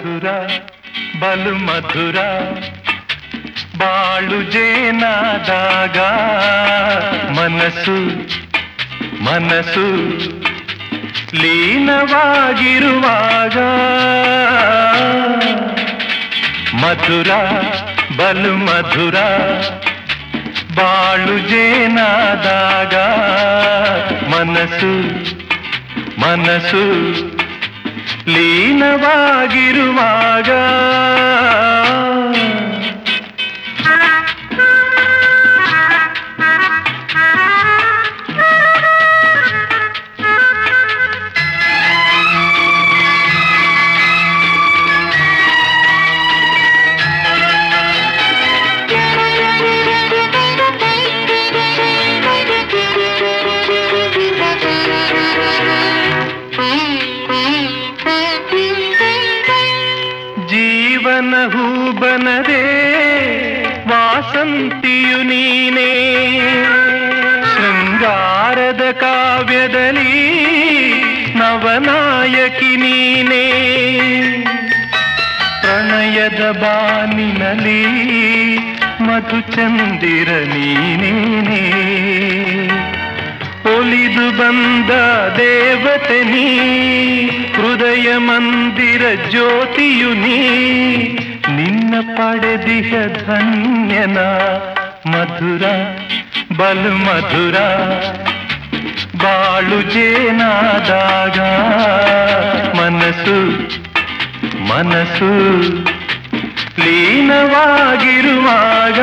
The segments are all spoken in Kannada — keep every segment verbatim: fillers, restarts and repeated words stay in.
ಮಧುರ ಬಲು ಮಧುರ ಬಾಳು ಜೇನಾದಾಗ ಮನಸ್ಸು ಮನಸ್ಸು ಲೀನವಾಗಿರುವಾಗ ಮಧುರ ಬಲು ಮಧುರ ಬಾಳು ಜೇನಾದಾಗ ಮನಸ್ಸು ಮನಸ್ಸು ಲೀನವಾಗಿರುವಾಗ ಜೀವನ ಹೂಬನದೇ ವಾಸಂತಿಯು ನೀನೇ ಶೃಂಗಾರದ ಕಾವ್ಯದಲ್ಲಿ ನವನಾಯಕಿ ನೀನೇ ಪ್ರಣಯದ ಬಾನಿನಲ್ಲಿ ಮಧುಚಂದಿರ ನೀನೇನೇ ಒಲಿದು ಬಂದ ದೇವತೆ ನೀ ಹೃದಯ ಮಂದಿರ ಜ್ಯೋತಿಯು ನೀ ನಿನ್ನ ಪಡೆದಿಹ ಧನ್ಯನ ಮಧುರ ಬಲು ಮಧುರ ಬಾಳು ಜೇನಾದಾಗ ಮನಸ್ಸು ಮನಸ್ಸು ಲೀನವಾಗಿರುವಾಗ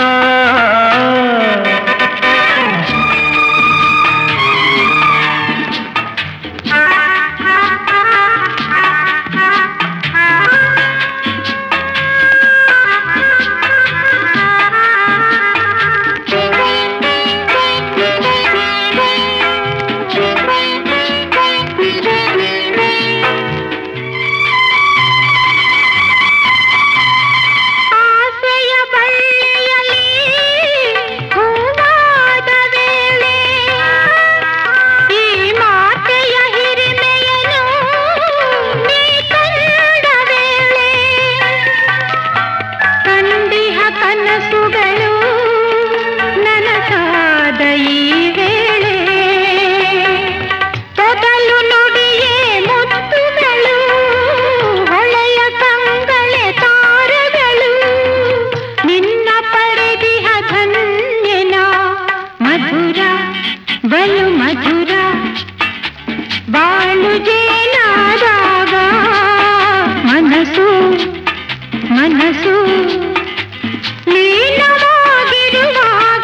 ಬಲು ಮಧುರ ಬಾಳು ಜೇನಾದಾಗ ಮನಸ್ಸು ಮನಸ್ಸು ಲೀನವಾಗಿರುವಾಗ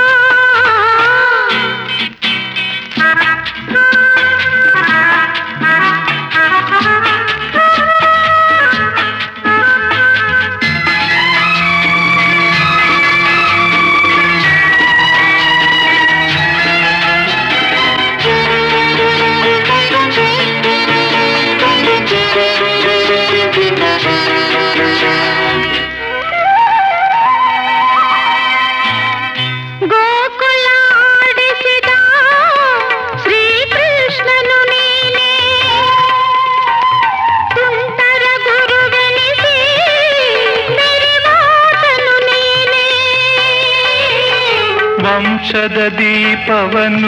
ವಂಶದ ದೀಪವನ್ನು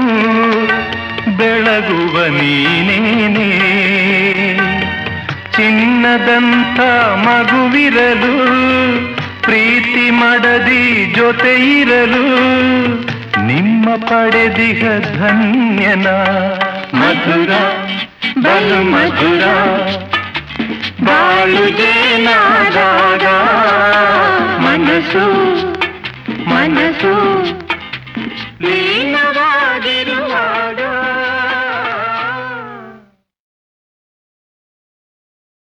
ಬೆಳಗುವ ನೀನೇನೇ ಚಿನ್ನದಂಥ ಮಗುವಿರಲು ಪ್ರೀತಿ ಮಡದಿ ಜೊತೆ ಇರಲು ನಿಮ್ಮ ಪಡೆದಿಹ ಧನ್ಯನ ಮಧುರ ಬಲು ಮಧುರ ಬಾಳು ಜೇನಾದಾಗ ಮನಸ್ಸು